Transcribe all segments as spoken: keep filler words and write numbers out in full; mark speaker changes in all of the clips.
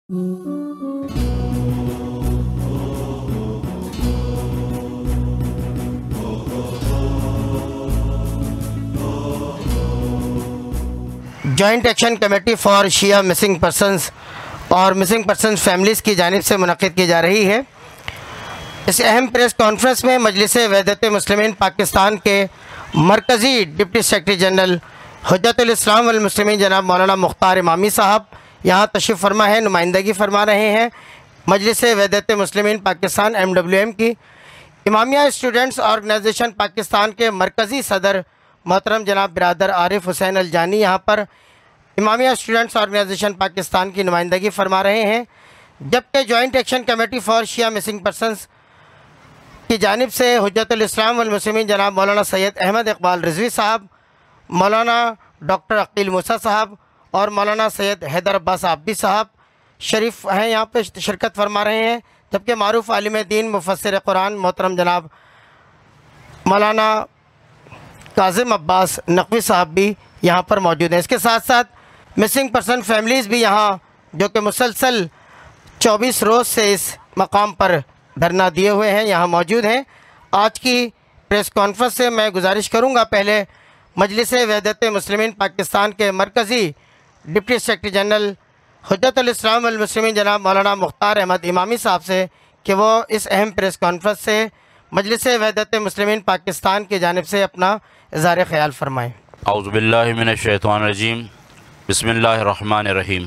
Speaker 1: Joint action committee for Shia missing persons اور missing persons families کی جانب سے منعقد کی جا رہی ہے۔ اس اہم پریس کانفرنس میں مجلس وحدت مسلمین پاکستان کے مرکزی ڈپٹی سیکرٹری جنرل حجت الاسلام والمسلمین جناب مولانا مختار امامی صاحب یہاں تشریف فرما ہے، نمائندگی فرما رہے ہیں مجلس وحدت مسلمین پاکستان ایم ڈبلیو ایم کی۔ امامیہ اسٹوڈنٹس آرگنائزیشن پاکستان کے مرکزی صدر محترم جناب برادر عارف حسین الجانی یہاں پر امامیہ اسٹوڈنٹس آرگنائزیشن پاکستان کی نمائندگی فرما رہے ہیں، جبکہ joint action committee for Shia missing persons کی جانب سے حجت الاسلام والمسلمین جناب مولانا سید احمد اقبال رضوی صاحب، مولانا ڈاکٹر عقیل موسیٰ صاحب اور مولانا سید حیدر عباس عابدی صاحب شریف ہیں، یہاں پہ شرکت فرما رہے ہیں، جبکہ معروف عالم دین مفسر قرآن محترم جناب مولانا کاظم عباس نقوی صاحب بھی یہاں پر موجود ہیں۔ اس کے ساتھ ساتھ مسنگ پرسن فیملیز بھی یہاں جو کہ مسلسل چوبیس روز سے اس مقام پر دھرنا دیے ہوئے ہیں یہاں موجود ہیں۔ آج کی پریس کانفرنس سے میں گزارش کروں گا پہلے مجلس وحدت مسلمین پاکستان کے مرکزی ڈپٹی سیکرٹری جنرل حجت الاسلام والمسلمین جناب مولانا مختار احمد امامی صاحب سے کہ وہ اس اہم پریس کانفرنس سے مجلس وحدت مسلمین پاکستان کی جانب سے اپنا اظہار خیال فرمائیں۔
Speaker 2: اعوذ باللہ من الشیطان الرجیم، بسم اللہ الرحمن الرحیم۔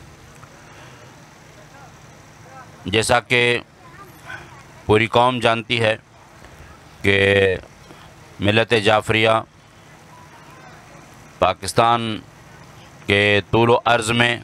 Speaker 2: جیسا کہ پوری قوم جانتی ہے کہ ملت جعفریہ پاکستان کے طول و عرض میں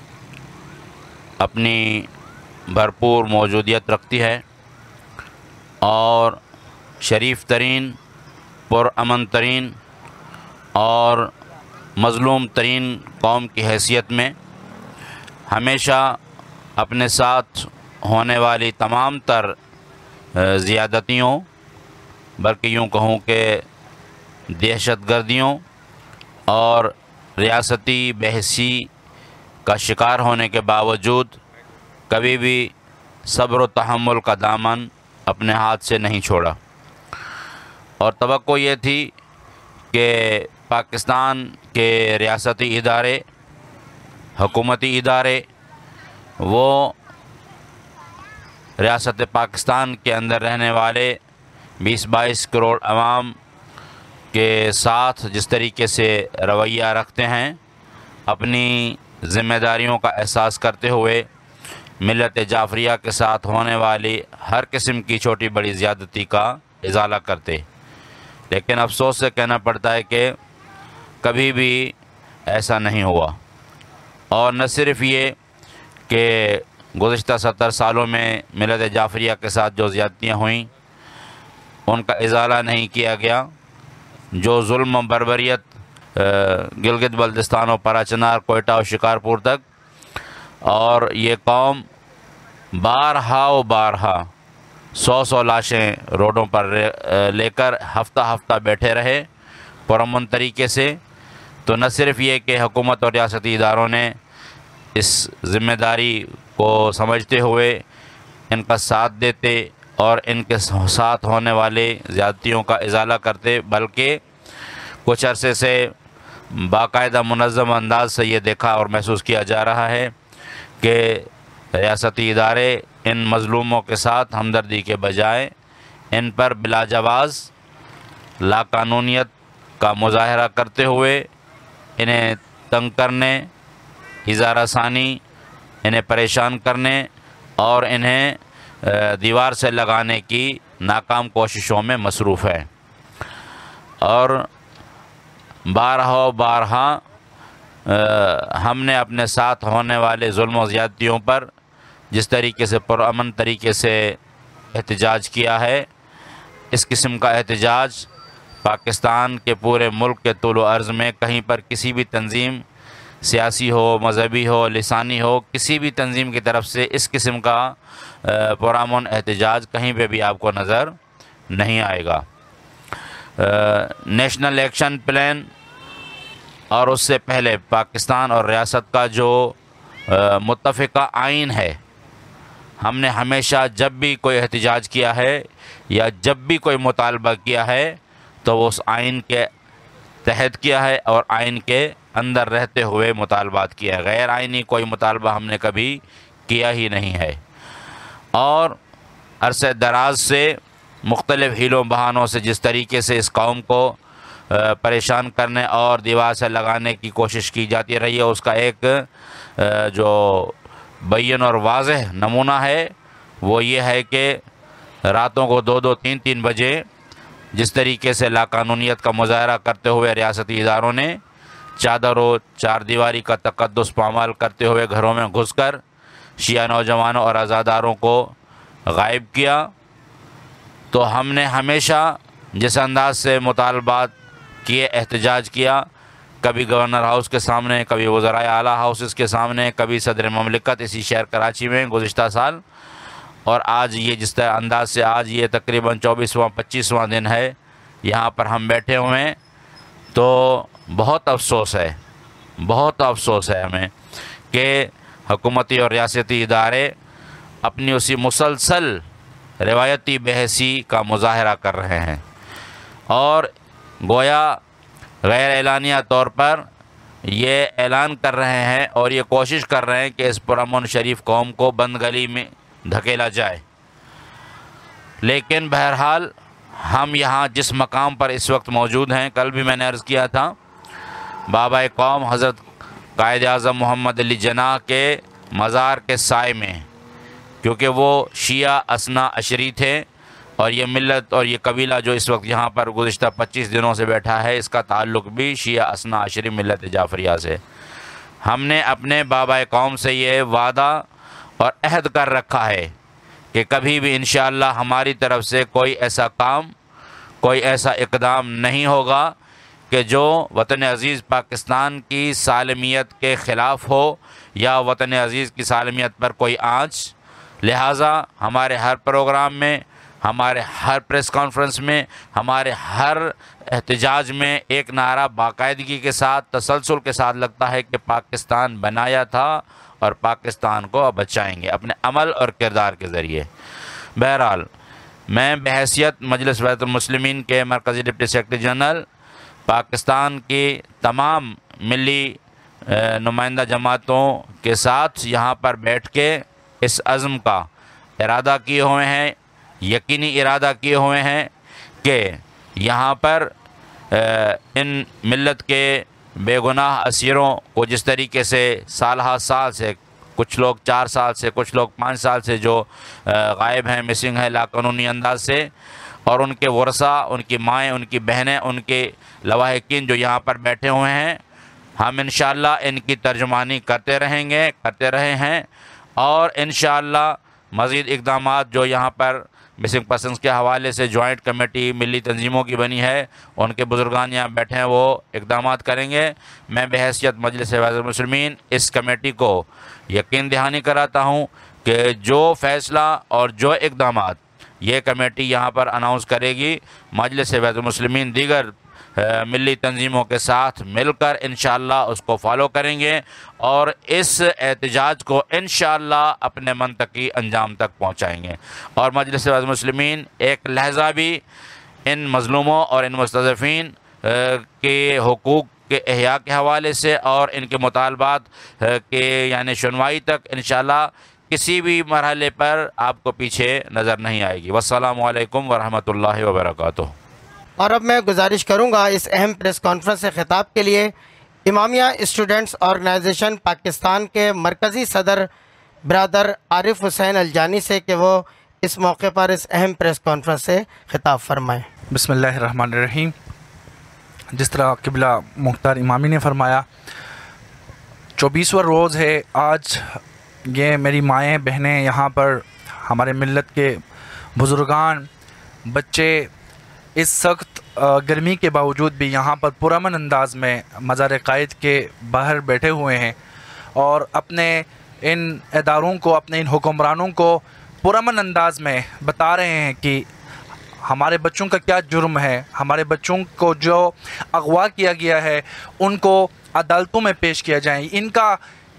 Speaker 2: اپنی بھرپور موجودیت رکھتی ہے اور شریف ترین، پرامن ترین اور مظلوم ترین قوم کی حیثیت میں ہمیشہ اپنے ساتھ ہونے والی تمام تر زیادتیوں، بلکہ یوں کہوں کہ دہشت گردیوں اور ریاستی بحثی کا شکار ہونے کے باوجود کبھی بھی صبر و تحمل کا دامن اپنے ہاتھ سے نہیں چھوڑا، اور توقع یہ تھی کہ پاکستان کے ریاستی ادارے، حکومتی ادارے وہ ریاست پاکستان کے اندر رہنے والے بیس بائیس کروڑ عوام کے ساتھ جس طریقے سے رویہ رکھتے ہیں، اپنی ذمہ داریوں کا احساس کرتے ہوئے ملت جعفریہ کے ساتھ ہونے والی ہر قسم کی چھوٹی بڑی زیادتی کا ازالہ کرتے، لیکن افسوس سے کہنا پڑتا ہے کہ کبھی بھی ایسا نہیں ہوا۔ اور نہ صرف یہ کہ گزشتہ ستر سالوں میں ملت جعفریہ کے ساتھ جو زیادتیاں ہوئیں ان کا ازالہ نہیں کیا گیا، جو ظلم و بربریت گلگت بلتستان و پراچنار، کوئٹہ و شکارپور تک، اور یہ قوم بارہا و بارہا سو سو لاشیں روڈوں پر لے کر ہفتہ ہفتہ بیٹھے رہے پرامن طریقے سے، تو نہ صرف یہ کہ حکومت اور ریاستی اداروں نے اس ذمہ داری کو سمجھتے ہوئے ان کا ساتھ دیتے اور ان کے ساتھ ہونے والے زیادتیوں کا ازالہ کرتے، بلکہ کچھ عرصے سے باقاعدہ منظم انداز سے یہ دیکھا اور محسوس کیا جا رہا ہے کہ ریاستی ادارے ان مظلوموں کے ساتھ ہمدردی کے بجائے ان پر بلا جواز لاقانونیت کا مظاہرہ کرتے ہوئے انہیں تنگ کرنے، اظہار ثانی، انہیں پریشان کرنے اور انہیں دیوار سے لگانے کی ناکام کوششوں میں مصروف ہے۔ اور بارہا بارہا ہم نے اپنے ساتھ ہونے والے ظلم و زیادتیوں پر جس طریقے سے پرامن طریقے سے احتجاج کیا ہے، اس قسم کا احتجاج پاکستان کے پورے ملک کے طول و عرض میں کہیں پر کسی بھی تنظیم، سیاسی ہو، مذہبی ہو، لسانی ہو، کسی بھی تنظیم کی طرف سے اس قسم کا پرامن احتجاج کہیں پہ بھی آپ کو نظر نہیں آئے گا۔ نیشنل ایکشن پلان اور اس سے پہلے پاکستان اور ریاست کا جو متفقہ آئین ہے۔ ہم نے ہمیشہ جب بھی کوئی احتجاج کیا ہے یا جب بھی کوئی مطالبہ کیا ہے تو وہ اس آئین کے تحت کیا ہے اور آئین کے اندر رہتے ہوئے مطالبات کیا ہے۔ غیر آئینی کوئی مطالبہ ہم نے کبھی کیا ہی نہیں ہے، اور عرصہ دراز سے مختلف حیلوں بہانوں سے جس طریقے سے اس قوم کو پریشان کرنے اور دیوار سے لگانے کی کوشش کی جاتی رہی ہے، اس کا ایک جو بین اور واضح نمونہ ہے وہ یہ ہے کہ راتوں کو دو دو تین تین بجے جس طریقے سے لاقانونیت کا مظاہرہ کرتے ہوئے ریاستی اداروں نے چادر و چار دیواری کا تقدس پامال کرتے ہوئے گھروں میں گھس کر شیعہ نوجوانوں اور عزاداروں کو غائب کیا، تو ہم نے ہمیشہ جس انداز سے مطالبات کیے، احتجاج کیا، کبھی گورنر ہاؤس کے سامنے، کبھی وزرائے اعلیٰ ہاؤسز کے سامنے، کبھی صدر مملکت اسی شہر کراچی میں گزشتہ سال، اور آج یہ جس طرح انداز سے آج یہ تقریباً چوبیسواں پچیسواں دن ہے یہاں پر ہم بیٹھے ہوئے ہیں، تو بہت افسوس ہے بہت افسوس ہے ہمیں کہ حکومتی اور ریاستی ادارے اپنی اسی مسلسل روایتی بے حسی کا مظاہرہ کر رہے ہیں، اور گویا غیر اعلانیہ طور پر یہ اعلان کر رہے ہیں اور یہ کوشش کر رہے ہیں کہ اس پرامن شریف قوم کو بند گلی میں دھکیلا جائے۔ لیکن بہرحال ہم یہاں جس مقام پر اس وقت موجود ہیں، کل بھی میں نے عرض کیا تھا، بابا قوم حضرت قائد اعظم محمد علی جناح کے مزار کے سائے میں، کیونکہ وہ شیعہ اثنا عشری تھے، اور یہ ملت اور یہ قبیلہ جو اس وقت یہاں پر گزشتہ پچیس دنوں سے بیٹھا ہے، اس کا تعلق بھی شیعہ اثنا عشری ملت جعفریہ سے۔ ہم نے اپنے بابا قوم سے یہ وعدہ اور عہد کر رکھا ہے کہ کبھی بھی انشاءاللہ ہماری طرف سے کوئی ایسا کام، کوئی ایسا اقدام نہیں ہوگا کہ جو وطن عزیز پاکستان کی سالمیت کے خلاف ہو یا وطن عزیز کی سالمیت پر کوئی آنچ۔ لہٰذا ہمارے ہر پروگرام میں، ہمارے ہر پریس کانفرنس میں، ہمارے ہر احتجاج میں ایک نعرہ باقاعدگی کے ساتھ، تسلسل کے ساتھ لگتا ہے کہ پاکستان بنایا تھا اور پاکستان کو بچائیں گے اپنے عمل اور کردار کے ذریعے۔ بہرحال میں بحیثیت مجلس وحدت المسلمین کے مرکزی ڈپٹی سیکرٹری جنرل پاکستان کی تمام ملی نمائندہ جماعتوں کے ساتھ یہاں پر بیٹھ کے اس عزم کا ارادہ کیے ہوئے ہیں، یقینی ارادہ کیے ہوئے ہیں کہ یہاں پر ان ملت کے بے گناہ اسیروں کو جس طریقے سے سال ہا سال سے، کچھ لوگ چار سال سے، کچھ لوگ پانچ سال سے جو غائب ہیں، مسنگ ہیں لاقانونی انداز سے، اور ان کے ورثاء، ان کی مائیں، ان کی بہنیں، ان کے لواحقین جو یہاں پر بیٹھے ہوئے ہیں، ہم انشاءاللہ ان کی ترجمانی کرتے رہیں گے، کرتے رہے ہیں، اور انشاءاللہ مزید اقدامات جو یہاں پر مسنگ پرسنز کے حوالے سے جوائنٹ کمیٹی ملی تنظیموں کی بنی ہے، ان کے بزرگان یہاں بیٹھے ہیں، وہ اقدامات کریں گے۔ میں بحیثیت مجلس وحدت المسلمین اس کمیٹی کو یقین دہانی کراتا ہوں کہ جو فیصلہ اور جو اقدامات یہ کمیٹی یہاں پر اناؤنس کرے گی، مجلس وحدت المسلمین دیگر ملی تنظیموں کے ساتھ مل کر انشاءاللہ اس کو فالو کریں گے، اور اس احتجاج کو انشاءاللہ اپنے منطقی انجام تک پہنچائیں گے، اور مجلس وحدت المسلمین ایک لحظہ بھی ان مظلوموں اور ان مستضعفین کے حقوق کے احیاء کے حوالے سے اور ان کے مطالبات کے یعنی سنوائی تک انشاءاللہ کسی بھی مرحلے پر آپ کو پیچھے نظر نہیں آئے گی۔ والسلام علیکم ورحمۃ اللہ وبرکاتہ۔
Speaker 1: اور اب میں گزارش کروں گا اس اہم پریس کانفرنس سے خطاب کے لیے امامیہ اسٹوڈنٹس آرگنائزیشن پاکستان کے مرکزی صدر برادر عارف حسین الجانی سے کہ وہ اس موقع پر اس اہم پریس کانفرنس سے خطاب فرمائیں۔
Speaker 3: بسم اللہ الرحمن الرحیم۔ جس طرح قبلہ مختار امامی نے فرمایا، چوبیسواں روز ہے آج۔ یہ میری مائیں بہنیں یہاں پر، ہمارے ملت کے بزرگان، بچے اس سخت گرمی کے باوجود بھی یہاں پر پرامن انداز میں مزار قائد کے باہر بیٹھے ہوئے ہیں، اور اپنے ان اداروں کو، اپنے ان حکمرانوں کو پرامن انداز میں بتا رہے ہیں کہ ہمارے بچوں کا کیا جرم ہے، ہمارے بچوں کو جو اغوا کیا گیا ہے ان کو عدالتوں میں پیش کیا جائیں، ان کا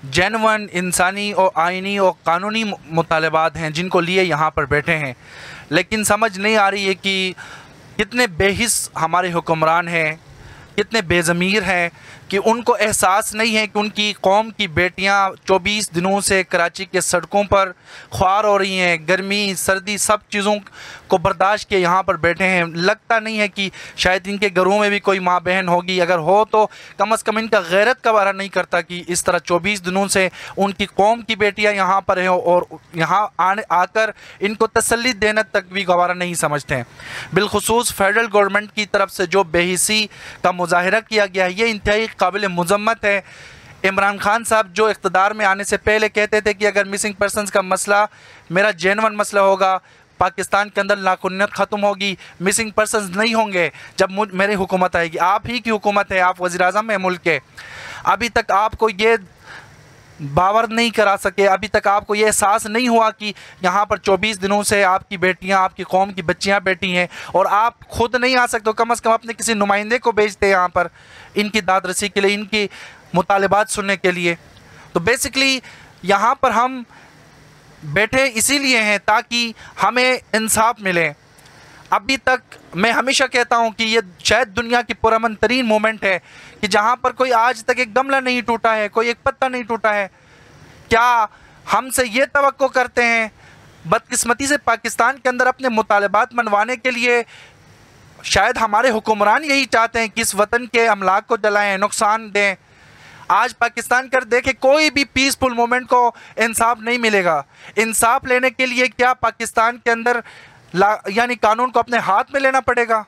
Speaker 3: جینون انسانی اور آئینی اور قانونی مطالبات ہیں جن کو لیے یہاں پر بیٹھے ہیں، لیکن سمجھ نہیں آ رہی ہے کہ کتنے بے حس ہمارے حکمران ہیں، کتنے بے ضمیر ہیں کہ ان کو احساس نہیں ہے کہ ان کی قوم کی بیٹیاں چوبیس دنوں سے کراچی کے سڑکوں پر خوار ہو رہی ہیں، گرمی سردی سب چیزوں کو برداشت کے یہاں پر بیٹھے ہیں۔ لگتا نہیں ہے کہ شاید ان کے گھروں میں بھی کوئی ماں بہن ہوگی، اگر ہو تو کم از کم ان کا غیرت کا بارہ نہیں کرتا کہ اس طرح چوبیس دنوں سے ان کی قوم کی بیٹیاں یہاں پر ہیں اور یہاں آنے آ کر ان کو تسلی دینے تک بھی گوارا نہیں سمجھتے ہیں۔ بالخصوص فیڈرل گورنمنٹ کی طرف سے جو بے حسی کا مظاہرہ کیا گیا ہے یہ انتہائی قابل مذمت ہے۔ عمران خان صاحب جو اقتدار میں آنے سے پہلے کہتے تھے کہ اگر مسنگ پرسنز کا مسئلہ میرا جینون مسئلہ ہوگا، پاکستان کے اندر لاقنیت ختم ہوگی، مسنگ پرسنز نہیں ہوں گے جب میری حکومت آئے گی۔ آپ ہی کی حکومت ہے، آپ وزیر اعظم ہیں ملک کے، ابھی تک آپ کو یہ باور نہیں کرا سکے، ابھی تک آپ کو یہ احساس نہیں ہوا کہ یہاں پر چوبیس دنوں سے آپ کی بیٹیاں، آپ کی قوم کی بچیاں بیٹھی ہیں اور آپ خود نہیں آ سکتے، کم از کم اپنے کسی نمائندے کو بھیجتے یہاں پر ان کی داد رسی کے لیے، ان کی مطالبات سننے کے لیے۔ تو بیسیکلی یہاں پر ہم بیٹھے اسی لیے ہیں تاکہ ہمیں انصاف ملے۔ ابھی تک میں ہمیشہ کہتا ہوں کہ یہ شاید دنیا کی پرامن ترین مومنٹ ہے کہ جہاں پر کوئی آج تک ایک گملہ نہیں ٹوٹا ہے، کوئی ایک پتہ نہیں ٹوٹا ہے۔ کیا ہم سے یہ توقع کرتے ہیں؟ بدقسمتی سے پاکستان کے اندر اپنے مطالبات منوانے کے لیے شاید ہمارے حکمران یہی چاہتے ہیں کہ اس وطن کے املاک کو جلائیں، نقصان دیں۔ آج پاکستان کر دیکھیں کوئی بھی پیسفل مومنٹ کو انصاف نہیں ملے گا۔ انصاف لینے کے لیے کیا پاکستان کے اندر یعنی قانون کو اپنے ہاتھ میں لینا پڑے گا؟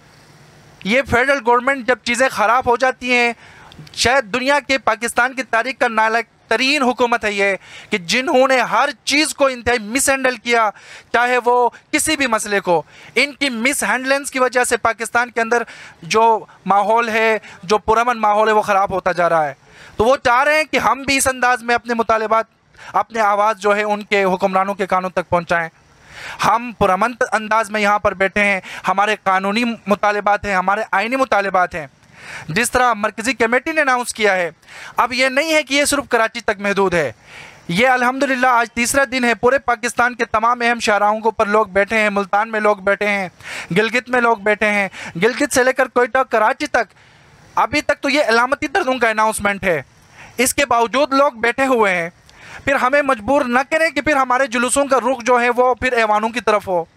Speaker 3: یہ فیڈرل گورنمنٹ جب چیزیں خراب ہو جاتی ہیں، شاید دنیا کے پاکستان کی تاریخ کا نالائق ترین حکومت ہے یہ کہ جنہوں نے ہر چیز کو انتہائی مس ہینڈل کیا، چاہے وہ کسی بھی مسئلے کو۔ ان کی مس ہینڈلنس کی وجہ سے پاکستان کے اندر جو ماحول ہے، جو پرامن ماحول ہے، وہ خراب ہوتا جا رہا ہے۔ تو وہ چاہ رہے ہیں کہ ہم بھی اس انداز میں اپنے مطالبات، اپنے آواز جو ہے ان کے حکمرانوں کے کانوں تک پہنچائیں۔ ہم پرامن انداز میں یہاں پر بیٹھے ہیں، ہمارے قانونی مطالبات ہیں، ہمارے آئینی مطالبات ہیں، جس طرح مرکزی کمیٹی نے اناؤنس کیا ہے۔ اب یہ نہیں ہے کہ یہ صرف کراچی تک محدود ہے، یہ الحمدللہ آج تیسرا دن ہے، پورے پاکستان کے تمام اہم شاہراہوں کے اوپر لوگ بیٹھے ہیں، ملتان میں لوگ بیٹھے ہیں، گلگت میں لوگ بیٹھے ہیں، گلگت سے لے کر کوئٹہ، کراچی تک۔ ابھی تک تو یہ علامتی دردوں کا اناؤنسمنٹ ہے، اس کے باوجود لوگ بیٹھے ہوئے ہیں۔ پھر ہمیں مجبور نہ کریں کہ پھر ہمارے جلوسوں کا رخ جو ہے وہ پھر ایوانوں کی طرف ہو،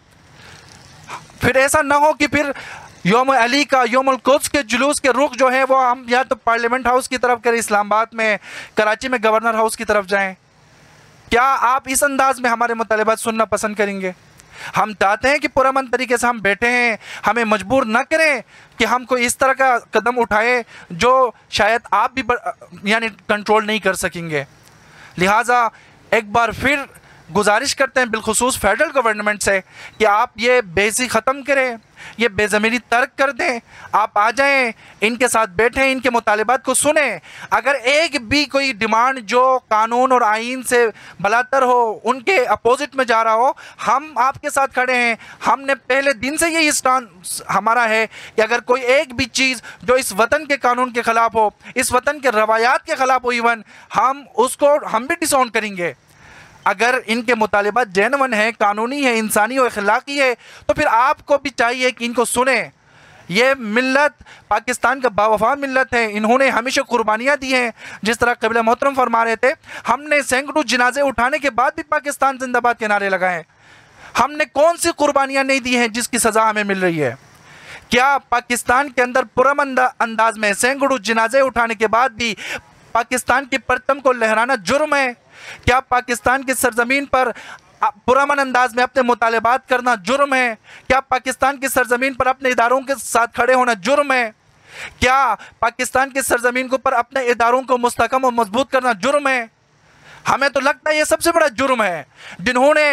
Speaker 3: پھر ایسا نہ ہو کہ پھر یوم علی کا، یوم القدس کے جلوس کے رخ جو ہے وہ ہم یا تو پارلیمنٹ ہاؤس کی طرف کریں، اسلام آباد میں، کراچی میں گورنر ہاؤس کی طرف جائیں۔ کیا آپ اس انداز میں ہمارے مطالبات سننا پسند کریں گے؟ ہم چاہتے ہیں کہ پرامن طریقے سے ہم بیٹھے ہیں، ہمیں مجبور نہ کریں کہ ہم کوئی اس طرح کا قدم اٹھائیں جو شاید آپ بھی یعنی کنٹرول نہیں کر سکیں گے۔ لہٰذا ایک بار پھر گزارش کرتے ہیں بالخصوص فیڈرل گورنمنٹ سے کہ آپ یہ بے حسی ختم کریں، یہ بے ضمیری ترک کر دیں، آپ آ جائیں، ان کے ساتھ بیٹھیں، ان کے مطالبات کو سنیں۔ اگر ایک بھی کوئی ڈیمانڈ جو قانون اور آئین سے بلاتر ہو، ان کے اپوزٹ میں جا رہا ہو، ہم آپ کے ساتھ کھڑے ہیں۔ ہم نے پہلے دن سے یہی اسٹانس ہمارا ہے کہ اگر کوئی ایک بھی چیز جو اس وطن کے قانون کے خلاف ہو، اس وطن کے روایات کے خلاف ہو، ایون ہم اس کو ہم بھی ڈس آن کریں گے۔ اگر ان کے مطالبات جینون ہیں، قانونی ہے، انسانی و اخلاقی ہے، تو پھر آپ کو بھی چاہیے کہ ان کو سنیں۔ یہ ملت پاکستان کا باوفا ملت ہے، انہوں نے ہمیشہ قربانیاں دی ہیں، جس طرح قبلہ محترم فرما رہے تھے، ہم نے سینکڑوں جنازے اٹھانے کے بعد بھی پاکستان زندہ باد کے نعرے لگائے۔ ہم نے کون سی قربانیاں نہیں دی ہیں جس کی سزا ہمیں مل رہی ہے؟ کیا پاکستان کے اندر پرامن انداز میں سینکڑوں جنازے اٹھانے کے بعد بھی پاکستان کی پرچم کو لہرانا جرم ہے؟ کیا پاکستان کی سرزمین پر پرامن انداز میں اپنے مطالبات کرنا جرم ہے؟ کیا پاکستان کی سرزمین پر اپنے اداروں کے ساتھ کھڑے ہونا جرم ہے؟ کیا پاکستان کی سرزمین کے اوپر اپنے اداروں کو مستحکم اور مضبوط کرنا جرم ہے؟ ہمیں تو لگتا ہے یہ سب سے بڑا جرم ہے۔ جنہوں نے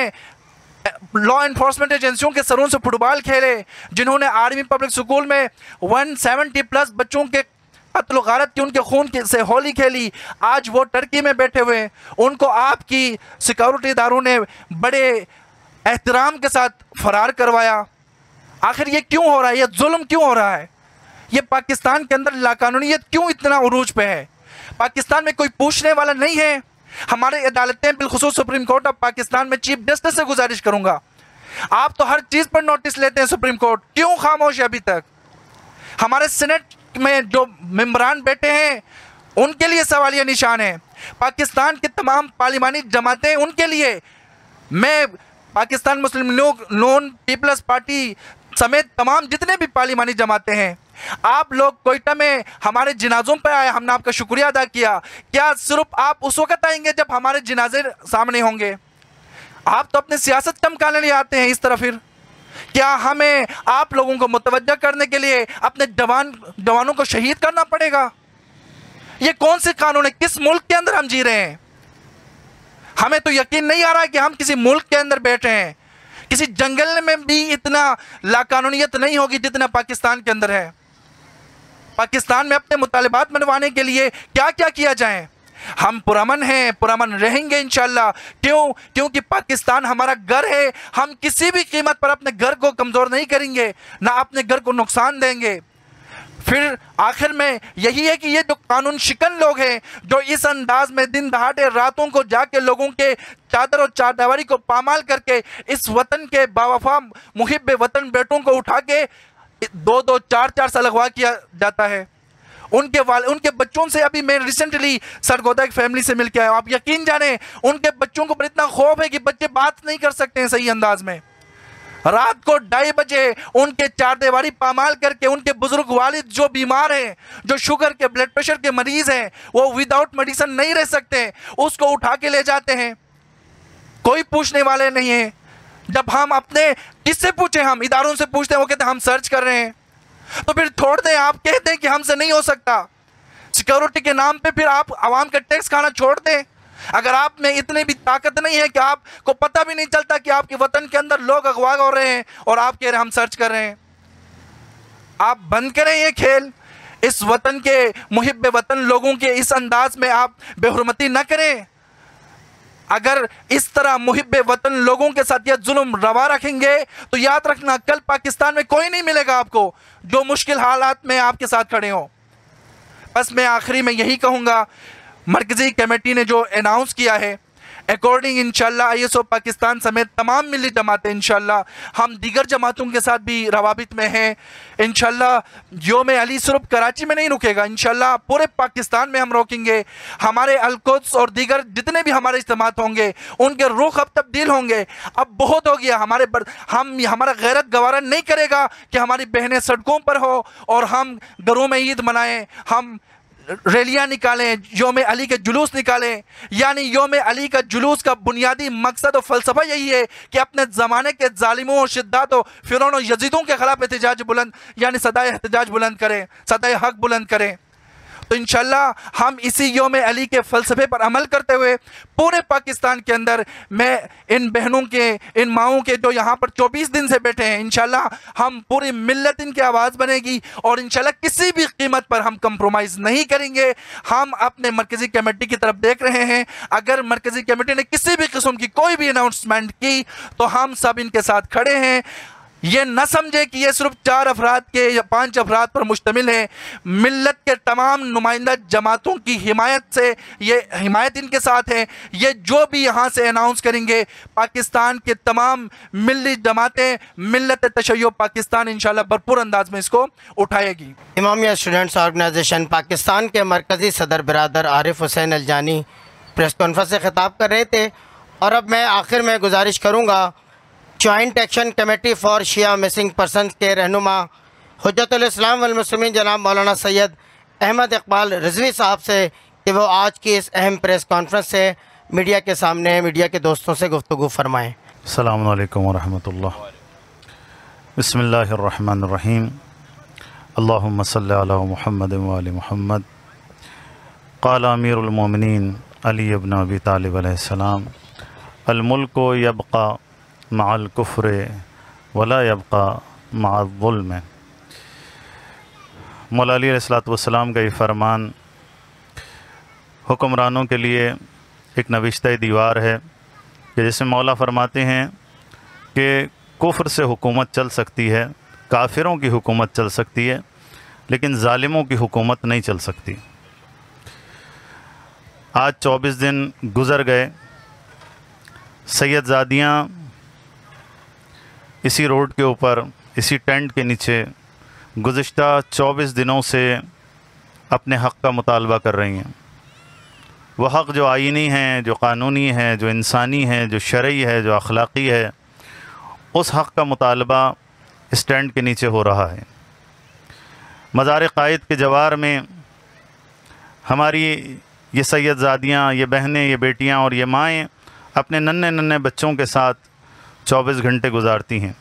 Speaker 3: لا انفورسمنٹ ایجنسیوں کے سروں سے فٹ بال کھیلے، جنہوں نے آرمی پبلک سکول میں ون سیونٹی پلس بچوں کے قتل و غارت کی، ان کے خون سے ہولی کھیلی، آج وہ ٹرکی میں بیٹھے ہوئے، ان کو آپ کی سیکورٹی اداروں نے بڑے احترام کے ساتھ فرار کروایا۔ آخر یہ کیوں ہو رہا ہے؟ یہ ظلم کیوں ہو رہا ہے؟ یہ پاکستان کے اندر لاقانونیت کیوں اتنا عروج پہ ہے؟ پاکستان میں کوئی پوچھنے والا نہیں ہے. ہمارے عدالتیں بالخصوص سپریم کورٹ آف پاکستان میں چیف جسٹس سے گزارش کروں گا, آپ تو ہر چیز پر نوٹس لیتے ہیں, سپریم کورٹ کیوں خاموش ہے ابھی تک؟ ہمارے سینٹ میں جو ممبران بیٹھے ہیں ان کے لیے سوالیہ نشان ہے, پاکستان کے تمام پارلیمانی جماعتیں ان کے لیے, میں پاکستان مسلم لوگ نون پیپلز پارٹی سمیت تمام جتنے بھی پارلیمانی جماعتیں ہیں, آپ لوگ کوئٹہ میں ہمارے جنازوں پہ آئے, ہم نے آپ کا شکریہ ادا کیا. کیا صرف آپ اس وقت آئیں گے جب ہمارے جنازے سامنے ہوں گے؟ آپ تو اپنے سیاست چمکانے لیے آتے ہیں اس طرح. پھر کیا ہمیں آپ لوگوں کو متوجہ کرنے کے لیے اپنے جوان جوانوں کو شہید کرنا پڑے گا؟ یہ کون سے قانون ہے؟ کس ملک کے اندر ہم جی رہے ہیں؟ ہمیں تو یقین نہیں آ رہا کہ ہم کسی ملک کے اندر بیٹھے ہیں. کسی جنگل میں بھی اتنا لاقانونیت نہیں ہوگی جتنا پاکستان کے اندر ہے. پاکستان میں اپنے مطالبات منوانے کے لیے کیا کیا کیا جائیں. ہم پرامن ہیں, پرامن رہیں گے انشاءاللہ. کیوں؟ کیونکہ پاکستان ہمارا گھر ہے. ہم کسی بھی قیمت پر اپنے گھر کو کمزور نہیں کریں گے, نہ اپنے گھر کو نقصان دیں گے. پھر آخر میں یہی ہے کہ یہ جو قانون شکن لوگ ہیں جو اس انداز میں دن دہاڑے راتوں کو جا کے لوگوں کے چادر اور چاردیواری کو پامال کر کے اس وطن کے باوفا محب وطن بیٹوں کو اٹھا کے دو دو چار چار سال اغوا کیا جاتا ہے. ان کے وال ان کے بچوں سے ابھی میں ریسنٹلی سرگودا ایک فیملی سے مل کے آیا ہوں. آپ یقین جانیں ان کے بچوں کو پر اتنا خوف ہے کہ بچے بات نہیں کر سکتے ہیں صحیح انداز میں. رات کو ڈھائی بجے ان کے چار دیواری پامال کر کے ان کے بزرگ والد جو بیمار ہیں, جو شوگر کے بلڈ پریشر کے مریض ہیں, وہ وداؤٹ میڈیسن نہیں رہ سکتے, اس کو اٹھا کے لے جاتے ہیں. کوئی پوچھنے والے نہیں ہیں. جب ہم اپنے کس سے پوچھیں؟ ہم اداروں سے پوچھتے ہیں, وہ کہتے ہیں ہم سرچ کر رہے ہیں. تو پھر چھوڑ دیں. آپ کہتے ہیں کہ ہم سے نہیں ہو سکتا, سیکورٹی کے نام پہ پھر آپ عوام کا ٹیکس کھانا چھوڑ دیں. اگر آپ میں اتنی بھی طاقت نہیں ہے کہ آپ کو پتہ بھی نہیں چلتا کہ آپ کے وطن کے اندر لوگ اغوا ہو رہے ہیں اور آپ کہہ رہے ہیں ہم سرچ کر رہے ہیں. آپ بند کریں یہ کھیل. اس وطن کے محب وطن لوگوں کے اس انداز میں آپ بے حرمتی نہ کریں. اگر اس طرح محب وطن لوگوں کے ساتھ یہ ظلم روا رکھیں گے تو یاد رکھنا کل پاکستان میں کوئی نہیں ملے گا آپ کو جو مشکل حالات میں آپ کے ساتھ کھڑے ہوں. بس میں آخری میں یہی کہوں گا, مرکزی کمیٹی نے جو اناؤنس کیا ہے اکارڈنگ انشاءاللہ آئی ایس او پاکستان سمیت تمام ملی جماعتیں انشاءاللہ, ہم دیگر جماعتوں کے ساتھ بھی روابط میں ہیں انشاءاللہ. یوم علی صرف کراچی میں نہیں رکے گا انشاءاللہ, پورے پاکستان میں ہم روکیں گے. ہمارے القدس اور دیگر جتنے بھی ہمارے اجتماعات ہوں گے ان کے رخ اب تبدیل ہوں گے. اب بہت ہو گیا. ہمارے بر... ہم ہمارا غیرت گوارا نہیں کرے گا کہ ہماری بہنیں سڑکوں پر ہو اور ہم گھروں میں عید منائیں, ہم ریلیاں نکالیں, یوم علی کے جلوس نکالیں. یعنی یوم علی کا جلوس کا بنیادی مقصد و فلسفہ یہی ہے کہ اپنے زمانے کے ظالموں اور شدات و فرعون و یزیدوں کے خلاف احتجاج بلند یعنی صدائے احتجاج بلند کریں, صدائے حق بلند کریں. تو انشاءاللہ ہم اسی یوم علی کے فلسفے پر عمل کرتے ہوئے پورے پاکستان کے اندر میں ان بہنوں کے, ان ماؤں کے جو یہاں پر چوبیس دن سے بیٹھے ہیں, انشاءاللہ ہم پوری ملت ان کی آواز بنے گی اور انشاءاللہ کسی بھی قیمت پر ہم کمپرومائز نہیں کریں گے. ہم اپنے مرکزی کمیٹی کی طرف دیکھ رہے ہیں, اگر مرکزی کمیٹی نے کسی بھی قسم کی کوئی بھی اناؤنسمنٹ کی تو ہم سب ان کے ساتھ کھڑے ہیں. یہ نہ سمجھے کہ یہ صرف چار افراد کے یا پانچ افراد پر مشتمل ہے. ملت کے تمام نمائندہ جماعتوں کی حمایت سے یہ حمایت ان کے ساتھ ہے. یہ جو بھی یہاں سے اناؤنس کریں گے پاکستان کے تمام ملی جماعتیں, ملت تشیع پاکستان انشاءاللہ بھرپور انداز میں اس کو اٹھائے گی.
Speaker 1: امامیہ اسٹوڈنٹس آرگنائزیشن پاکستان کے مرکزی صدر برادر عارف حسین الجانی پریس کانفرنس سے خطاب کر رہے تھے. اور اب میں آخر میں گزارش کروں گا joint action committee for Shia missing persons کے رہنما حجت الاسلام والمسلمین جناب مولانا سید احمد اقبال رضوی صاحب سے کہ وہ آج کی اس اہم پریس کانفرنس سے میڈیا کے سامنے میڈیا کے دوستوں سے گفتگو فرمائیں.
Speaker 4: السلام علیکم ورحمۃ اللہ. بسم اللہ الرحمن الرحیم. اللہم صلی علی محمد وآل محمد. قال امیر المومنین علی ابن ابی طالب علیہ السلام الملک یبقى مع الکفر ولا يبقى مع الظلم. مولا علی علیہ الصلوۃ والسلام کا یہ فرمان حکمرانوں کے لیے ایک نوشتہ دیوار ہے کہ جیسے مولا فرماتے ہیں کہ کفر سے حکومت چل سکتی ہے, کافروں کی حکومت چل سکتی ہے, لیکن ظالموں کی حکومت نہیں چل سکتی. آج چوبیس دن گزر گئے، سید زادیاں اسی روڈ کے اوپر، اسی ٹینٹ کے نیچے گزشتہ چوبیس دنوں سے اپنے حق کا مطالبہ کر رہی ہیں۔ وہ حق جو آئینی ہیں، جو قانونی ہے، جو انسانی ہے، جو شرعی ہے، جو اخلاقی ہے، اس حق کا مطالبہ اس ٹینٹ کے نیچے ہو رہا ہے۔ مزار قائد کے جوار میں ہماری یہ سید زادیاں، یہ بہنیں، یہ بیٹیاں اور یہ مائیں اپنے ننھے ننھے بچوں کے ساتھ چوبیس گھنٹے گزارتی ہیں۔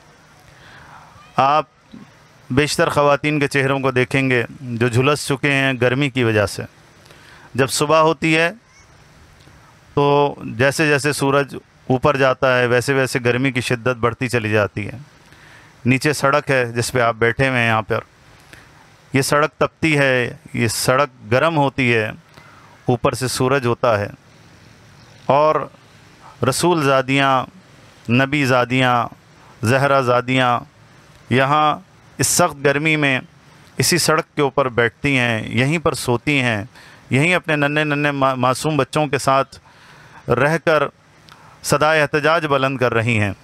Speaker 4: آپ بیشتر خواتین کے چہروں کو دیکھیں گے جو جھلس چکے ہیں گرمی کی وجہ سے۔ جب صبح ہوتی ہے تو جیسے جیسے سورج اوپر جاتا ہے ویسے ویسے گرمی کی شدت بڑھتی چلی جاتی ہے۔ نیچے سڑک ہے جس پہ آپ بیٹھے ہوئے ہیں، یہاں پر یہ سڑک تپتی ہے، یہ سڑک گرم ہوتی ہے، اوپر سے سورج ہوتا ہے، اور رسول زادیاں، نبی زادیاں، زہرا زادیاں یہاں اس سخت گرمی میں اسی سڑک کے اوپر بیٹھتی ہیں، یہیں پر سوتی ہیں، یہیں اپنے ننھے ننھے معصوم بچوں کے ساتھ رہ کر صدائے احتجاج بلند کر رہی ہیں۔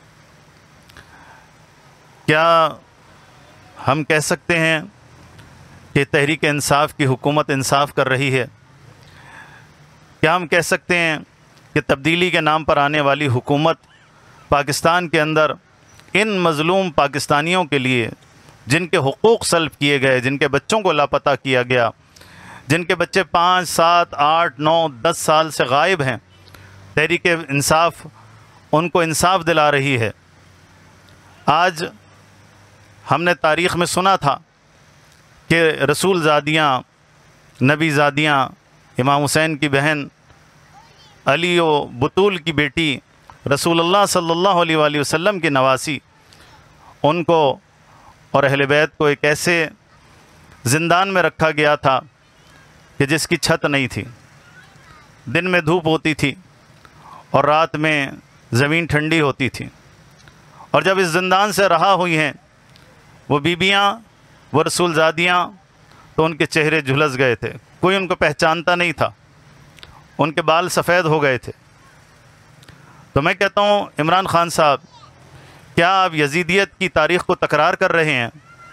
Speaker 4: کیا ہم کہہ سکتے ہیں کہ تحریک انصاف کی حکومت انصاف کر رہی ہے؟ کیا ہم کہہ سکتے ہیں کہ تبدیلی کے نام پر آنے والی حکومت پاکستان کے اندر ان مظلوم پاکستانیوں کے لیے جن کے حقوق سلب کیے گئے، جن کے بچوں کو لاپتہ کیا گیا، جن کے بچے پانچ سات آٹھ نو دس سال سے غائب ہیں، تحریک انصاف ان کو انصاف دلا رہی ہے؟ آج ہم نے تاریخ میں سنا تھا کہ رسول زادیاں، نبی زادیاں، امام حسین کی بہن علی و بطول کی بیٹی، رسول اللہ صلی اللہ علیہ وآلہ وسلم کی نواسی، ان کو اور اہل بیت کو ایک ایسے زندان میں رکھا گیا تھا کہ جس کی چھت نہیں تھی، دن میں دھوپ ہوتی تھی اور رات میں زمین ٹھنڈی ہوتی تھی، اور جب اس زندان سے رہا ہوئی ہیں وہ بیبیاں، وہ رسول زادیاں، تو ان کے چہرے جھلس گئے تھے، کوئی ان کو پہچانتا نہیں تھا، ان کے بال سفید ہو گئے تھے۔ تو میں کہتا ہوں عمران خان صاحب، کیا آپ یزیدیت کی تاریخ کو تکرار کر رہے ہیں؟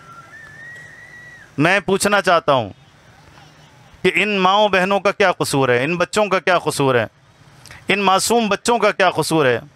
Speaker 4: میں پوچھنا چاہتا ہوں کہ ان ماؤں بہنوں کا کیا قصور ہے، ان بچوں کا کیا قصور ہے، ان معصوم بچوں کا کیا قصور ہے؟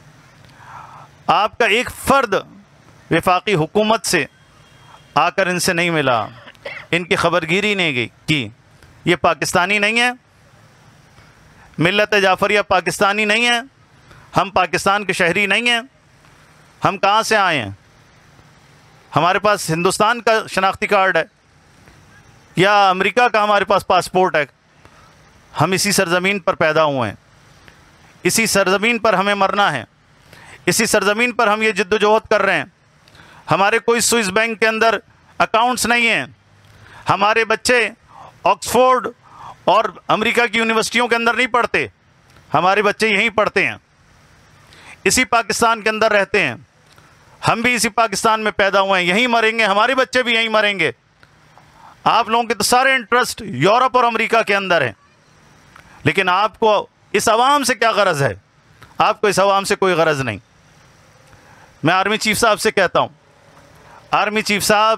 Speaker 4: آپ کا ایک فرد وفاقی حکومت سے آ کر ان سے نہیں ملا، ان کی خبرگیری نہیں گئی کی۔ یہ پاکستانی نہیں ہے، ملت جعفریہ پاکستانی نہیں ہے، ہم پاکستان کے شہری نہیں ہیں، ہم کہاں سے آئے ہیں؟ ہمارے پاس ہندوستان کا شناختی کارڈ ہے یا امریکہ کا ہمارے پاس پاسپورٹ ہے؟ ہم اسی سرزمین پر پیدا ہوئے ہیں، اسی سرزمین پر ہمیں مرنا ہے، اسی سرزمین پر ہم یہ جد و جہد کر رہے ہیں۔ ہمارے کوئی سوئس بینک کے اندر اکاؤنٹس نہیں ہیں، ہمارے بچے آکسفورڈ اور امریکہ کی یونیورسٹیوں کے اندر نہیں پڑھتے، ہمارے بچے یہیں پڑھتے ہیں، اسی پاکستان کے اندر رہتے ہیں، ہم بھی اسی پاکستان میں پیدا ہوئے ہیں، یہیں مریں گے، ہمارے بچے بھی یہیں مریں گے۔ آپ لوگوں کے تو سارے انٹرسٹ یورپ اور امریکہ کے اندر ہیں، لیکن آپ کو اس عوام سے کیا غرض ہے؟ آپ کو اس عوام سے کوئی غرض نہیں۔ میں آرمی چیف صاحب سے کہتا ہوں، آرمی چیف صاحب،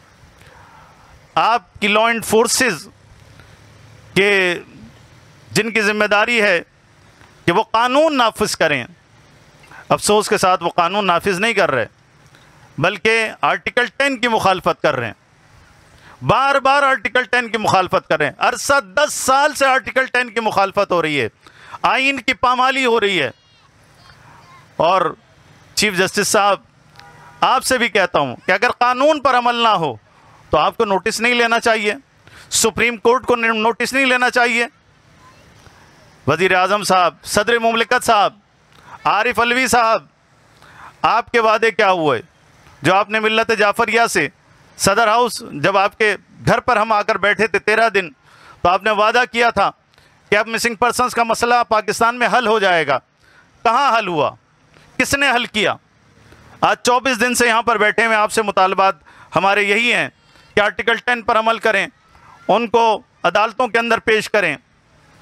Speaker 4: آپ کی لا اینڈ فورسز کے جن کی ذمہ داری ہے کہ وہ قانون نافذ کریں، افسوس کے ساتھ وہ قانون نافذ نہیں کر رہے، بلکہ آرٹیکل ٹین کی مخالفت کر رہے ہیں، بار بار آرٹیکل ٹین کی مخالفت کر رہے ہیں۔ عرصہ دس سال سے آرٹیکل ٹین کی مخالفت ہو رہی ہے، آئین کی پامالی ہو رہی ہے۔ اور چیف جسٹس صاحب، آپ سے بھی کہتا ہوں کہ اگر قانون پر عمل نہ ہو تو آپ کو نوٹس نہیں لینا چاہیے، سپریم کورٹ کو نوٹس نہیں لینا چاہیے۔ وزیر اعظم صاحب، صدر مملکت صاحب، عارف علوی صاحب، آپ کے وعدے کیا ہوئے جو آپ نے ملت جعفریہ سے صدر ہاؤس، جب آپ کے گھر پر ہم آ کر بیٹھے تھے تیرہ دن، تو آپ نے وعدہ کیا تھا کہ اب مسنگ پرسنز کا مسئلہ پاکستان میں حل ہو جائے گا۔ کہاں حل ہوا؟ کس نے حل کیا؟ آج چوبیس دن سے یہاں پر بیٹھے ہوئے آپ سے مطالبات ہمارے یہی ہیں کہ آرٹیکل ٹین پر عمل کریں، ان کو عدالتوں کے اندر پیش کریں،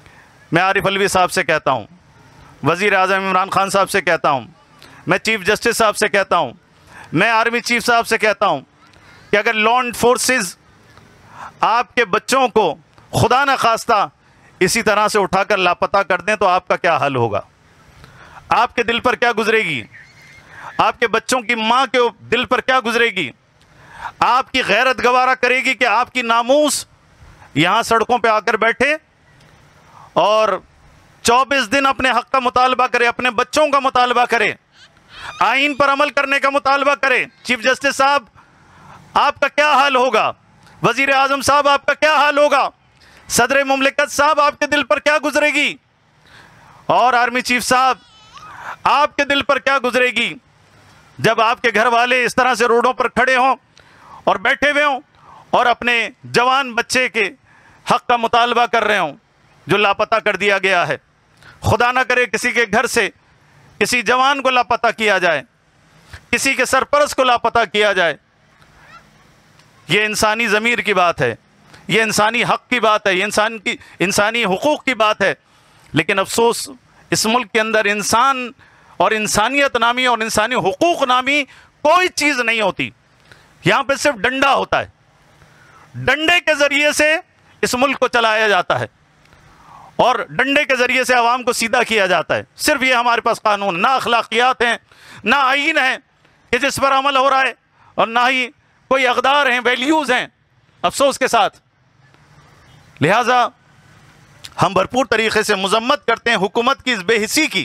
Speaker 4: میں عارف علوی صاحب سے کہتا ہوں، وزیر اعظم عمران خان صاحب سے کہتا ہوں، میں چیف جسٹس صاحب سے کہتا ہوں، میں آرمی چیف صاحب سے کہتا ہوں کہ اگر لا فورسز آپ کے بچوں کو خدا نہ خواستہ اسی طرح سے اٹھا کر لاپتہ کر دیں تو آپ کا کیا حل ہوگا؟ آپ کے دل پر کیا گزرے گی؟ آپ کے بچوں کی ماں کے دل پر کیا گزرے گی؟ آپ کی غیرت گوارا کرے گی کہ آپ کی ناموس یہاں سڑکوں پہ آ کر بیٹھے اور چوبیس دن اپنے حق کا مطالبہ کرے، اپنے بچوں کا مطالبہ کرے، آئین پر عمل کرنے کا مطالبہ کرے؟ چیف جسٹس صاحب آپ کا کیا حال ہوگا؟ وزیر اعظم صاحب آپ کا کیا حال ہوگا؟ صدر مملکت صاحب آپ کے دل پر کیا گزرے گی؟ اور آرمی چیف صاحب آپ کے دل پر کیا گزرے گی جب آپ کے گھر والے اس طرح سے روڈوں پر کھڑے ہوں اور بیٹھے ہوئے ہوں اور اپنے جوان بچے کے حق کا مطالبہ کر رہے ہوں جو لاپتہ کر دیا گیا ہے؟ خدا نہ کرے کسی کے گھر سے کسی جوان کو لاپتہ کیا جائے، کسی کے سرپرست کو لاپتہ کیا جائے۔ یہ انسانی ضمیر کی بات ہے، یہ انسانی حق کی بات ہے، یہ انسان کی انسانی حقوق کی بات ہے، لیکن افسوس اس ملک کے اندر انسان اور انسانیت نامی اور انسانی حقوق نامی کوئی چیز نہیں ہوتی۔ یہاں پہ صرف ڈنڈا ہوتا ہے، ڈنڈے کے ذریعے سے اس ملک کو چلایا جاتا ہے اور ڈنڈے کے ذریعے سے عوام کو سیدھا کیا جاتا ہے۔ صرف یہ ہمارے پاس قانون، نہ اخلاقیات ہیں، نہ آئین ہے کہ جس پر عمل ہو رہا ہے، اور نہ ہی کوئی اقدار ہیں، ویلیوز ہیں، افسوس کے ساتھ۔ لہٰذا ہم بھرپور طریقے سے مذمت کرتے ہیں حکومت کی اس بے حسی کی۔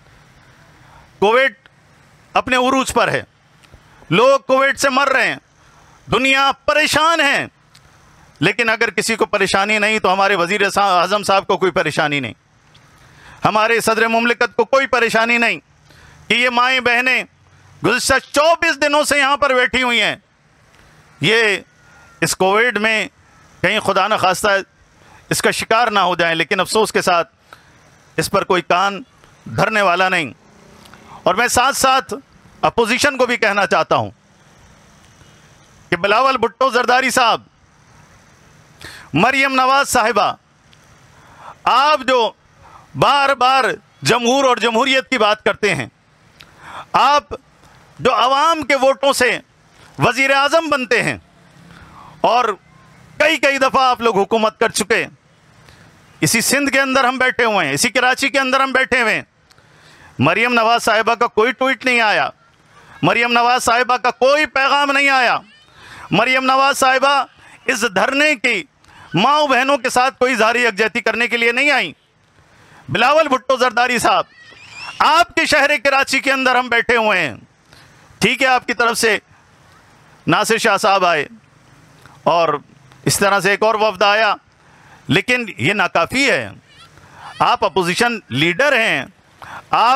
Speaker 4: کوویڈ اپنے عروج پر ہے، لوگ کوویڈ سے مر رہے ہیں، دنیا پریشان ہے، لیکن اگر کسی کو پریشانی نہیں تو ہمارے وزیر اعظم صاحب کو کوئی پریشانی نہیں، ہمارے صدر مملکت کو کوئی پریشانی نہیں کہ یہ مائیں بہنیں گزشتہ چوبیس دنوں سے یہاں پر بیٹھی ہوئی ہیں، یہ اس کوویڈ میں کہیں خدا نہ خواستہ اس کا شکار نہ ہو جائیں، لیکن افسوس کے ساتھ اس پر کوئی کان دھرنے والا نہیں۔ اور میں ساتھ ساتھ اپوزیشن کو بھی کہنا چاہتا ہوں کہ بلاول بھٹو زرداری صاحب، مریم نواز صاحبہ، آپ جو بار بار جمہور اور جمہوریت کی بات کرتے ہیں، آپ جو عوام کے ووٹوں سے وزیر اعظم بنتے ہیں اور کئی کئی دفعہ آپ لوگ حکومت کر چکے، اسی سندھ کے اندر ہم بیٹھے ہوئے ہیں، اسی کراچی کے اندر ہم بیٹھے ہوئے ہیں، مریم نواز صاحبہ کا کوئی ٹویٹ نہیں آیا، مریم نواز صاحبہ کا کوئی پیغام نہیں آیا، مریم نواز صاحبہ اس دھرنے کی ماؤں بہنوں کے ساتھ کوئی اظہاری یکجہتی کرنے کے لیے نہیں آئیں۔ بلاول بھٹو زرداری صاحب، آپ کے شہر کراچی کے اندر ہم بیٹھے ہوئے ہیں، ٹھیک ہے آپ کی طرف سے ناصر شاہ صاحب آئے اور اس طرح سے ایک اور وفد آیا، لیکن یہ ناکافی ہے۔ آپ اپوزیشن لیڈر ہیں، آپ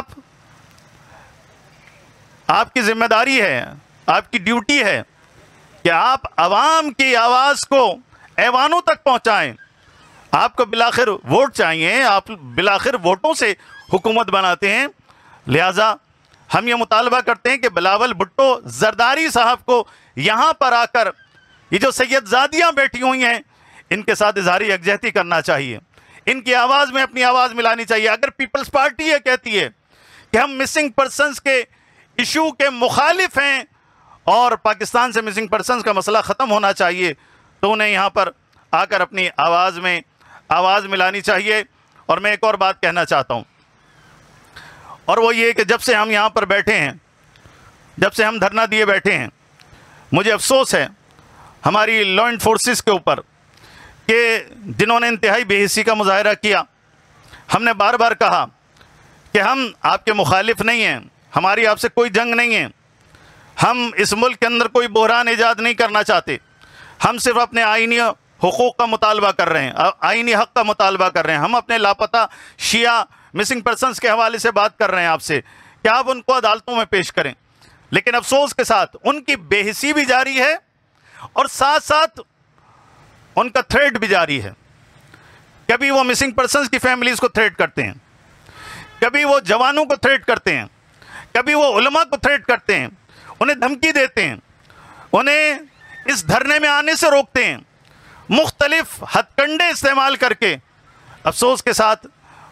Speaker 4: آپ کی ذمہ داری ہے، آپ کی ڈیوٹی ہے کہ آپ عوام کی آواز کو ایوانوں تک پہنچائیں۔ آپ کو بالآخر ووٹ چاہیے، آپ بالآخر ووٹوں سے حکومت بناتے ہیں، لہٰذا ہم یہ مطالبہ کرتے ہیں کہ بلاول بھٹو زرداری صاحب کو یہاں پر آ کر یہ جو سید زادیاں بیٹھی ہوئی ہیں ان کے ساتھ اظہاری یکجہتی کرنا چاہیے، ان کی آواز میں اپنی آواز ملانی چاہیے۔ اگر پیپلز پارٹی یہ کہتی ہے کہ ہم مسنگ پرسنز کے ایشو کے مخالف ہیں اور پاکستان سے مسنگ پرسنز کا مسئلہ ختم ہونا چاہیے، تو انہیں یہاں پر آ کر اپنی آواز میں آواز ملانی چاہیے۔ اور میں ایک اور بات کہنا چاہتا ہوں، اور وہ یہ کہ جب سے ہم یہاں پر بیٹھے ہیں، جب سے ہم دھرنا دیے بیٹھے ہیں، مجھے افسوس ہے ہماری لا اینڈ فورسز کے اوپر کہ جنہوں نے انتہائی بے حسی کا مظاہرہ کیا۔ ہم نے بار بار کہا کہ ہم آپ کے مخالف نہیں ہیں، ہماری آپ سے کوئی جنگ نہیں ہے، ہم اس ملک کے اندر کوئی بحران ایجاد نہیں کرنا چاہتے، ہم صرف اپنے آئینی حقوق کا مطالبہ کر رہے ہیں، آئینی حق کا مطالبہ کر رہے ہیں، ہم اپنے لاپتہ شیعہ مسنگ پرسنز کے حوالے سے بات کر رہے ہیں آپ سے کہ آپ ان کو عدالتوں میں پیش کریں۔ لیکن افسوس کے ساتھ ان کی بے حسی بھی جاری ہے اور ساتھ ساتھ ان کا تھریٹ بھی جاری ہے۔ کبھی وہ مسنگ پرسنز کی فیملیز کو تھریٹ کرتے ہیں، کبھی وہ جوانوں کو تھریٹ کرتے ہیں، کبھی وہ علماء کو تھریٹ کرتے ہیں، انہیں دھمکی دیتے ہیں، انہیں اس دھرنے میں آنے سے روکتے ہیں، مختلف ہتھ کنڈے استعمال کر کے۔ افسوس کے ساتھ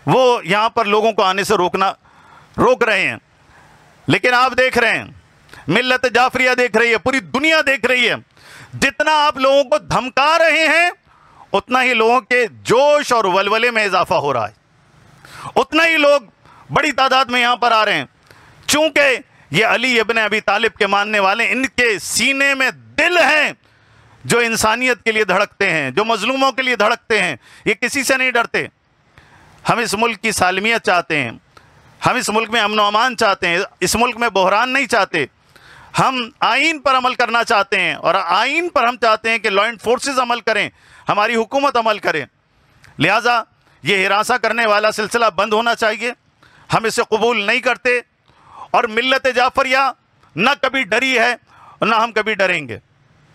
Speaker 4: وہ یہاں پر لوگوں کو آنے سے روکنا روک رہے ہیں. لیکن آپ دیکھ رہے ہیں، ملت جعفریہ دیکھ رہی ہے، پوری دنیا دیکھ رہی ہے، جتنا آپ لوگوں کو دھمکا رہے ہیں اتنا ہی لوگوں کے جوش اور ولولے میں اضافہ ہو رہا ہے، اتنا ہی لوگ بڑی تعداد میں یہاں پر آ رہے ہیں. چونکہ یہ علی ابن ابی طالب کے ماننے والے، ان کے سینے میں دل ہیں جو انسانیت کے لیے دھڑکتے ہیں، جو مظلوموں کے لیے دھڑکتے ہیں. یہ کسی سے نہیں ڈرتے. ہم اس ملک کی سالمیت چاہتے ہیں، ہم اس ملک میں امن و امان چاہتے ہیں، اس ملک میں بحران نہیں چاہتے. ہم آئین پر عمل کرنا چاہتے ہیں، اور آئین پر ہم چاہتے ہیں کہ لا اینڈ فورسز عمل کریں، ہماری حکومت عمل کرے. لہٰذا یہ ہراساں کرنے والا سلسلہ بند ہونا چاہیے. ہم اسے قبول نہیں کرتے، اور ملت جعفریہ نہ کبھی ڈری ہے نہ ہم کبھی ڈریں گے.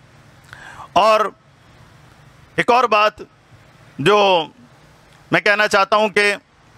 Speaker 4: اور ایک اور بات جو میں کہنا چاہتا ہوں کہ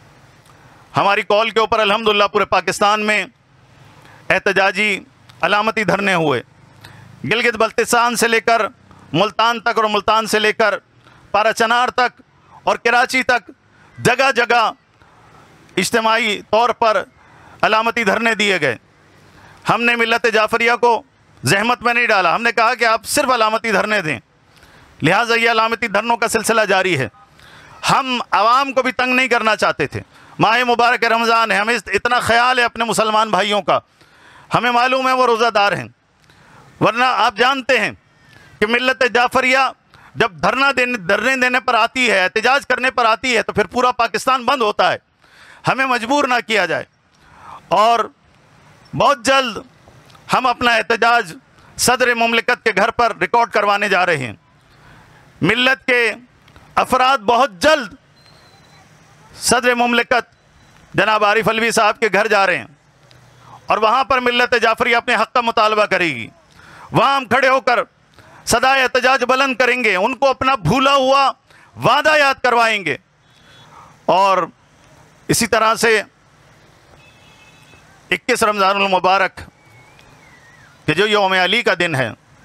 Speaker 4: ہماری کال کے اوپر الحمدللہ پورے پاکستان میں احتجاجی علامتی دھرنے ہوئے. گلگت بلتستان سے لے کر ملتان تک، اور ملتان سے لے کر پارا چنار تک اور کراچی تک جگہ جگہ اجتماعی طور پر علامتی دھرنے دیے گئے. ہم نے ملت جعفریہ کو زحمت میں نہیں ڈالا، ہم نے کہا کہ آپ صرف علامتی دھرنے دیں. لہٰذا یہ علامتی دھرنوں کا سلسلہ جاری ہے. ہم عوام کو بھی تنگ نہیں کرنا چاہتے تھے. ماہ مبارک رمضان ہے، ہمیں اتنا خیال ہے اپنے مسلمان بھائیوں کا، ہمیں معلوم ہے وہ روزہ دار ہیں. ورنہ آپ جانتے ہیں کہ ملت جعفریہ جب دھرنا دینے دھرنے دینے پر آتی ہے، احتجاج کرنے پر آتی ہے، تو پھر پورا پاکستان بند ہوتا ہے. ہمیں مجبور نہ کیا جائے. اور بہت جلد ہم اپنا احتجاج صدر مملکت کے گھر پر ریکارڈ کروانے جا رہے ہیں. ملت کے افراد بہت جلد صدر مملکت جناب عارف علوی صاحب کے گھر جا رہے ہیں، اور وہاں پر ملت جعفریہ اپنے حق کا مطالبہ کرے گی. وہاں ہم کھڑے ہو کر صدائے احتجاج بلند کریں گے، ان کو اپنا بھولا ہوا وعدہ یاد کروائیں گے. اور اسی طرح سے اکیس رمضان المبارک کہ جو یوم علی کا دن ہے،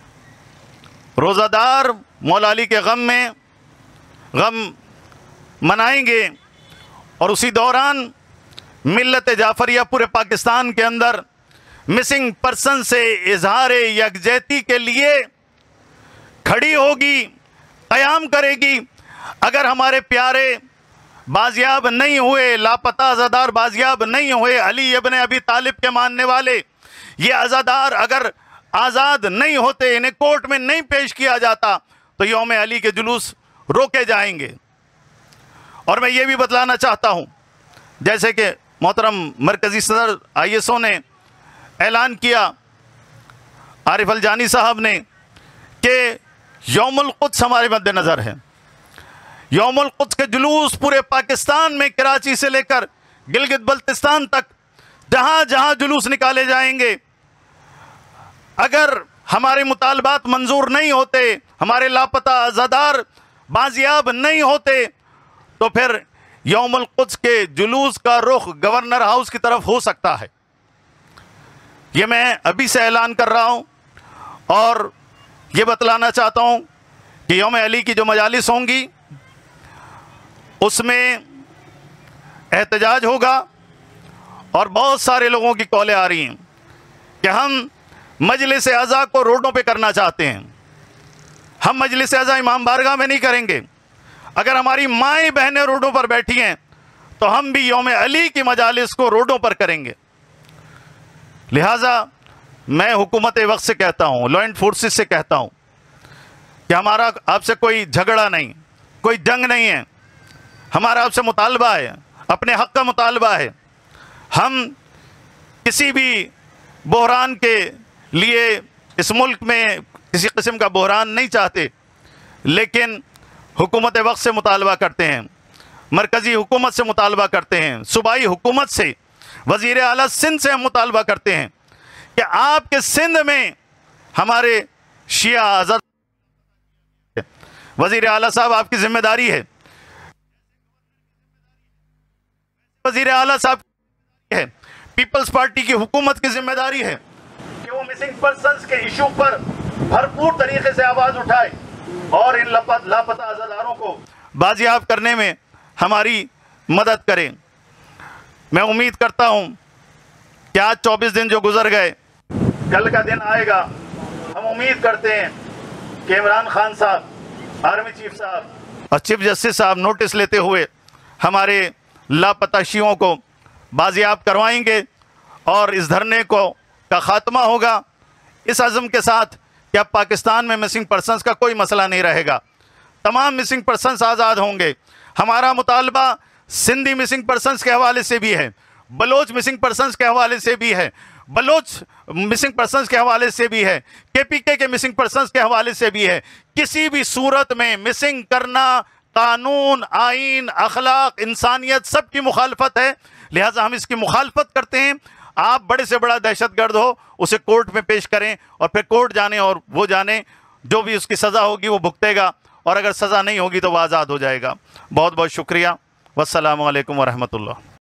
Speaker 4: روزہ دار مولا علی کے غم میں غم منائیں گے. اور اسی دوران ملت جعفریہ پورے پاکستان کے اندر مسنگ پرسن سے اظہار یکجہتی کے لیے کھڑی ہوگی، قیام کرے گی. اگر ہمارے پیارے بازیاب نہیں ہوئے، لاپتہ عزادار بازیاب نہیں ہوئے، علی ابن ابی طالب کے ماننے والے یہ عزادار اگر آزاد نہیں ہوتے، انہیں کورٹ میں نہیں پیش کیا جاتا، تو یوم علی کے جلوس روکے جائیں گے. اور میں یہ بھی بتلانا چاہتا ہوں، جیسے کہ محترم مرکزی صدر آئی ایس او نے اعلان کیا، عارف الجانی صاحب نے، کہ یوم القدس ہمارے مد نظر ہے. یوم القدس کے جلوس پورے پاکستان میں، کراچی سے لے کر گلگت بلتستان تک جہاں جہاں جلوس نکالے جائیں گے. اگر ہمارے مطالبات منظور نہیں ہوتے، ہمارے لاپتہ عزادار بازیاب نہیں ہوتے، تو پھر یوم القدس کے جلوس کا رخ گورنر ہاؤس کی طرف ہو سکتا ہے. یہ میں ابھی سے اعلان کر رہا ہوں، اور یہ بتلانا چاہتا ہوں کہ یوم علی کی جو مجالس ہوں گی اس میں احتجاج ہوگا. اور بہت سارے لوگوں کی کالیں آ رہی ہیں کہ ہم مجلس اعضاء کو روڈوں پہ کرنا چاہتے ہیں. ہم مجلس اعضاء امام بارگاہ میں نہیں کریں گے. اگر ہماری مائیں بہنیں روڈوں پر بیٹھی ہیں تو ہم بھی یوم علی کی مجالس کو روڈوں پر کریں گے. لہٰذا میں حکومت وقت سے کہتا ہوں، لا اینڈ فورسز سے کہتا ہوں کہ ہمارا آپ سے کوئی جھگڑا نہیں، کوئی جنگ نہیں ہے. ہمارا آپ سے مطالبہ ہے، اپنے حق کا مطالبہ ہے. ہم کسی بھی بحران کے لیے اس ملک میں کسی قسم کا بحران نہیں چاہتے، لیکن حکومت وقت سے مطالبہ کرتے ہیں، مرکزی حکومت سے مطالبہ کرتے ہیں، صوبائی حکومت سے، وزیر اعلیٰ سندھ سے ہم مطالبہ کرتے ہیں کہ آپ کے سندھ میں ہمارے شیعہ آزاد. وزیر اعلیٰ صاحب آپ کی ذمہ داری ہے، وزیر اعلیٰ صاحب ہے، پیپلز پارٹی کی حکومت کی ذمہ داری ہے کہ وہ مسنگ پرسنز کے ایشو پر بھرپور طریقے سے آواز اٹھائے اور ان لاپتہ عزاداروں کو بازیاب کرنے میں ہماری मदद करें। मैं उम्मीद करता हूँ कि आज चौबीस दिन जो गुजर गए, कल का दिन आएगा, हम उम्मीद करते हैं कि इमरान खान साहब, आर्मी चीफ साहब और चीफ जस्टिस साहब नोटिस लेते हुए हमारे लापता शियों को बाजियाब करवाएंगे और इस धरने को का ख़ात्मा होगा, इस अज़म के साथ कि अब पाकिस्तान में मिसिंग पर्सनस का कोई मसला नहीं रहेगा, तमाम मिसिंग पर्सनस आज़ाद होंगे। हमारा मुतालबा सिंधी मिसिंग पर्सनस के हवाले से भी है, बलोच मिसिंग पर्सनस के हवाले से भी है, बलोच मिसिंग पर्सनस के हवाले से भी है, के पी के के मिसिंग पर्सनस के हवाले से भी है। किसी भी सूरत में मिसिंग करना कानून, आइन, अखलाक, इंसानियत सब की मुखालफत है, लिहाजा हम इसकी मुखालफत करते हैं। आप बड़े से बड़ा दहशतगर्द हो, उसे कोर्ट में पेश करें और फिर कोर्ट जाने और वो जाने, जो भी उसकी सज़ा होगी वो भुगतेगा, और अगर सज़ा नहीं होगी तो वो आज़ाद हो जाएगा। बहुत बहुत शुक्रिया। वस्सलामु अलैकुम वरहमतुल्लाह।